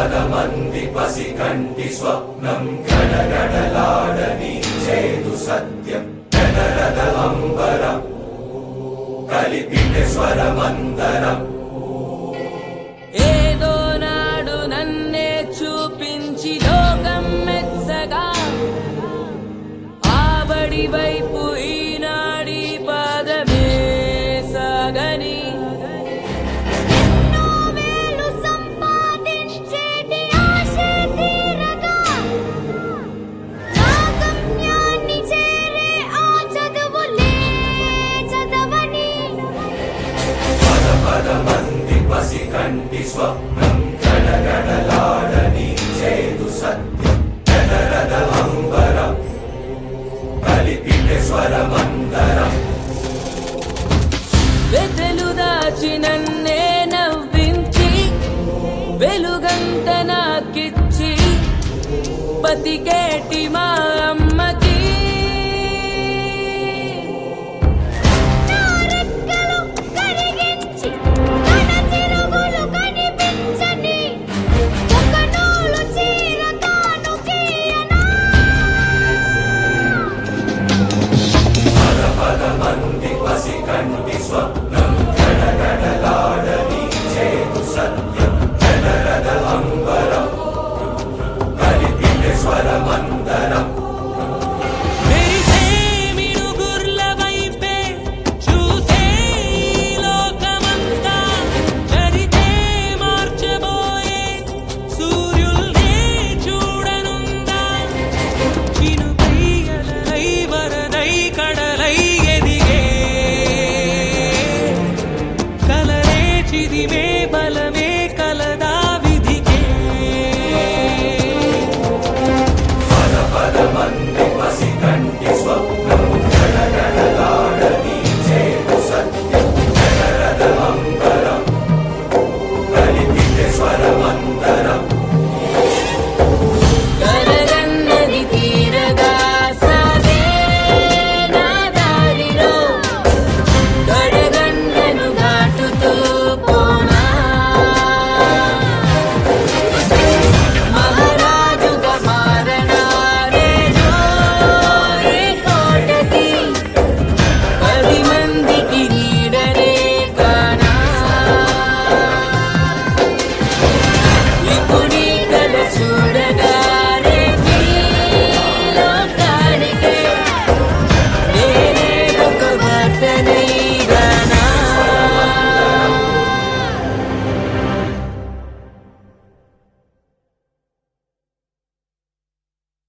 పదమంది పసికంటి స్వప్నం గడగడలాడని చేదు సత్యం జనరద అంబరం కలిపితే స్వరమందరం ఏదో నాడు నన్నే చూపించి లోకం మెచ్చగా ఆబడి వైపు ఈనాడి పాదమే సాగని పదమంది పసికంటి స్వప్నం గడగడలాడని చేదు సత్యం జనరద అంబరం కలిపితే స్వరమందరం వెతలు దాచి నన్నే నవ్వించి వెలుగంత నాకిచ్చి బతికేటి మా అమ్మ